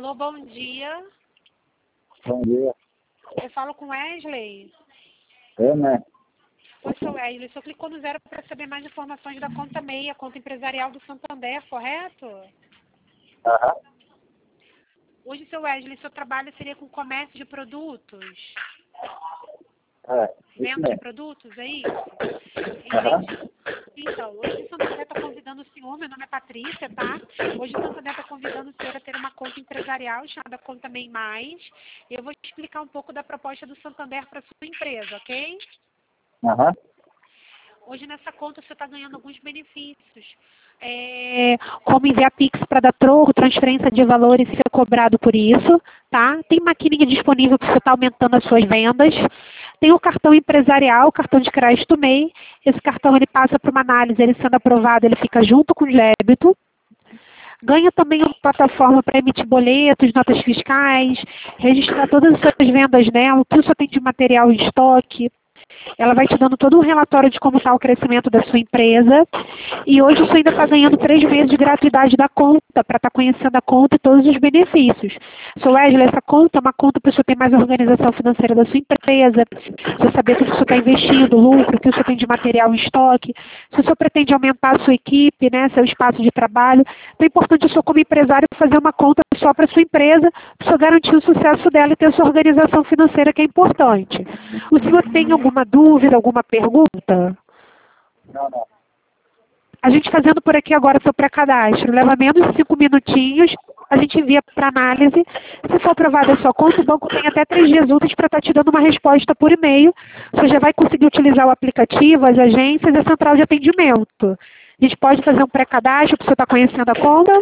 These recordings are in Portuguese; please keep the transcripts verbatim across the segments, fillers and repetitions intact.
Alô, bom dia. Bom dia. Eu falo com Wesley. É, né? Oi, sou Wesley. O senhor clicou no zero para saber mais informações da conta meia, conta empresarial do Santander, correto? Aham. Hoje, seu Wesley, seu trabalho seria com comércio de produtos? É, isso Venda de mesmo. produtos, é isso? Aham. Entendi. Então, hoje o Santander está convidando o senhor, meu nome é Patrícia, tá? Hoje o Santander está convidando o senhor a ter uma conta empresarial chamada Conta Mei Mais. Eu vou te explicar um pouco da proposta do Santander para sua empresa, ok? Aham. Hoje nessa conta você está ganhando alguns benefícios. É, como enviar Pix para dar troco, transferência de valores e ser cobrado por isso, tá? Tem maquininha disponível para você estar aumentando as suas vendas. Tem o cartão empresarial, o cartão de crédito MEI. Esse cartão ele passa para uma análise, ele sendo aprovado, ele fica junto com o débito. Ganha também uma plataforma para emitir boletos, notas fiscais, registrar todas as suas vendas nela, o que o senhor tem de material em estoque. Ela vai te dando todo um relatório de como está o crescimento da sua empresa. E hoje você ainda está ganhando três meses de gratuidade da conta, para estar conhecendo a conta e todos os benefícios. Seu Wesley, essa conta é uma conta para você ter mais organização financeira da sua empresa, você saber o que você está investindo, lucro, o que você tem de material em estoque, se você pretende aumentar a sua equipe, né, seu espaço de trabalho. Então é importante o senhor, como empresário, fazer uma conta só para a sua empresa, para o senhor garantir o sucesso dela e ter a sua organização financeira, que é importante. O senhor tem alguma dúvida, alguma pergunta? Não, não. A gente fazendo por aqui agora seu pré-cadastro, leva menos de cinco minutinhos, a gente envia para análise. Se for aprovada a sua conta, o banco tem até três dias úteis para estar te dando uma resposta por e-mail. Você já vai conseguir utilizar o aplicativo, as agências e a central de atendimento. A gente pode fazer um pré-cadastro para você estar conhecendo a conta?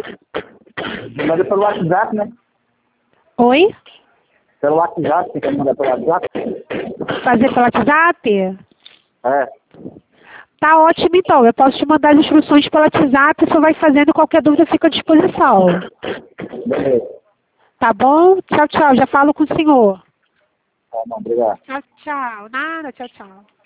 Manda pelo WhatsApp, né? Oi? Pelo WhatsApp, você quer mandar pelo WhatsApp? Fazer pelo WhatsApp? É. Tá ótimo, então. Eu posso te mandar as instruções pelo WhatsApp, você vai fazendo e qualquer dúvida fica à disposição. Beleza. Tá bom? Tchau, tchau. Já falo com o senhor. Tá bom, obrigado. Tchau, tchau. Nada, tchau, tchau.